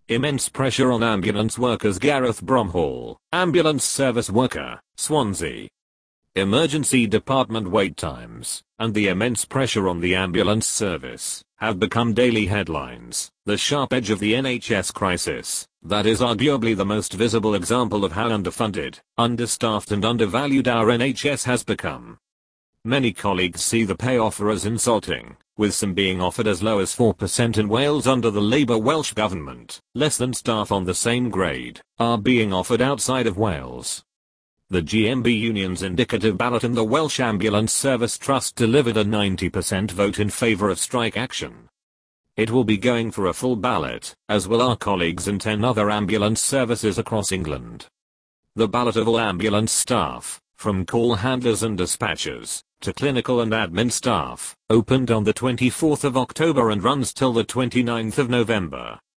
Immense pressure on ambulance workers. Gareth Bromhall, ambulance service worker, Swansea. Emergency department wait times, and the immense pressure on the ambulance service, have become daily headlines. The sharp edge of the NHS crisis, that is arguably the most visible example of how underfunded, understaffed and undervalued our NHS has become. Many colleagues see the pay offer as insulting, with some being offered as low as 4% in Wales under the Labour Welsh Government. Less than staff on the same grade are being offered outside of Wales. The GMB Union's indicative ballot in the Welsh Ambulance Service Trust delivered a 90% vote in favour of strike action. It will be going for a full ballot, as will our colleagues in 10 other ambulance services across England. The ballot of all ambulance staff, from call handlers and dispatchers, to clinical and admin staff, opened on the 24th of October and runs till the 29th of November.